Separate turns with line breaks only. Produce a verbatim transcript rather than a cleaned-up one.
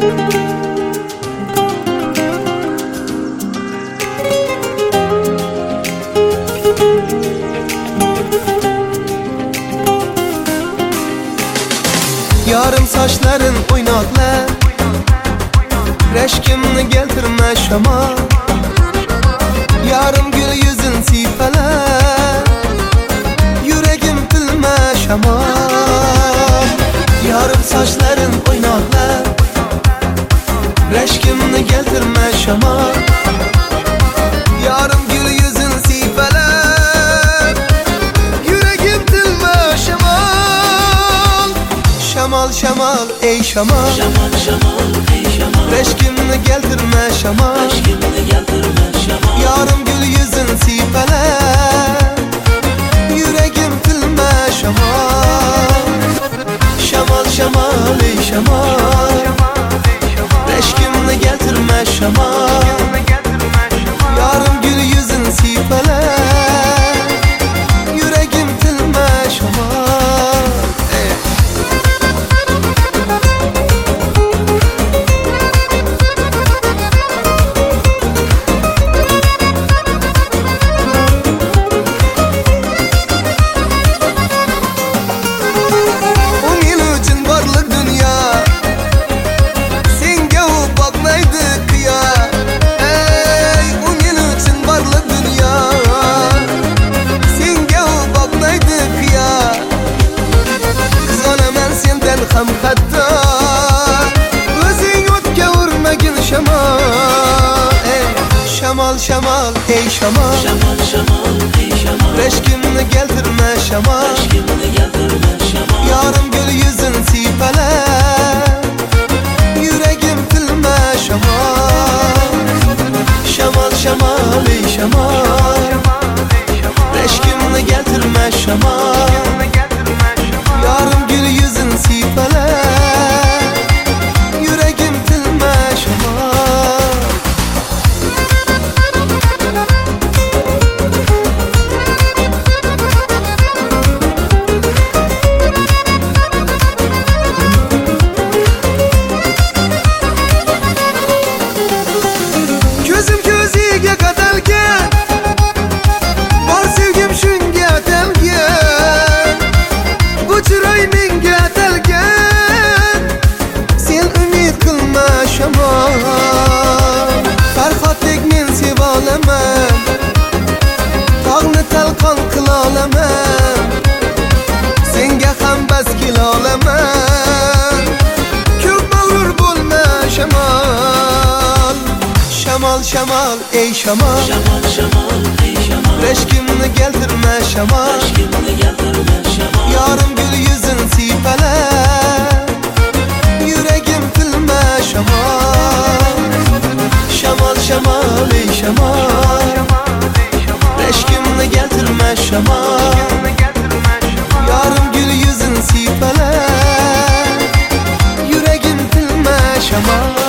Yarım saçların oynakla, reşkimni keltirme şama. Yarım gül yüzün siypala, yüreğim bilme şama. Yarım saçların oynakla, reşkimni keltirme şama. Yarım gül yüzün siypala, yüreğim bilme şama. Şamal şamal ey şamal,
şamal şamal ey şamal,
reşkimni keltirme şamal,
reşkimni keltirme şamal.
Yarım gül yüzün siypala, yüreğim bilme şamal. Şamal şamal ey şamal, reşkimni keltirme şamal. Yarım gül yüzün siypala, yüreğim bilme şamal. Ham hatta özün o'tga urmagin şamal, ey şamal şamal ey şamal,
şamal şamal ey şamal,
reşkimni keltirme şamal,
reşkimni keltirme şamal.
Yarım gül yüzün siypala, yüreğim bilme şamal. Şamal şamal ey şamal, reşkimni keltirme şamal. Yarım gül yüzün siypala, yüreğim bilme şamal. Gözüm gözüge kadalgan, var sevgim shunga atalgan. Bu chiroy menga atalgan, sen umid qilma shamol. Farhodbek men seva olaman, tog'ni talqon qila olaman. Senga ham bas kela olaman, ko'p mag'rur bo'lma shamol. Şamal şamal ey şamal,
şamal şamal ey şamal,
reşkimni keltirme şamal,
reşkimni keltirme şamal.
Yarım gül yüzün siypala, yüreğim bilme şamal. Şamal şamal ey şamal, reşkimni keltirme şamal. Yarım gül yüzün siypala, yüreğim bilme şamal.